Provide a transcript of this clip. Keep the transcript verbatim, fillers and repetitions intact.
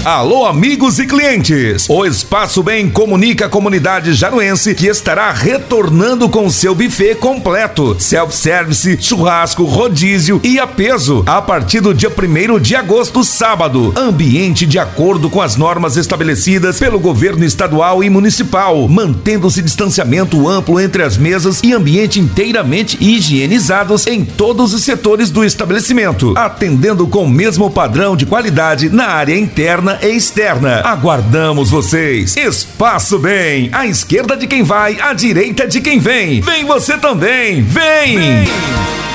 Alô, amigos e clientes! O Espaço Bem comunica a comunidade jaruense que estará retornando com seu buffet completo, self-service, churrasco, rodízio e a peso, a partir do dia primeiro de agosto, sábado. Ambiente de acordo com as normas estabelecidas pelo governo estadual e municipal, mantendo-se distanciamento amplo entre as mesas e ambiente inteiramente higienizados em todos os setores do estabelecimento, atendendo com o mesmo padrão de qualidade na área interna e externa. Aguardamos vocês. Espaço Bem, à esquerda de quem vai, à direita de quem vem. Vem você também, vem! Vem.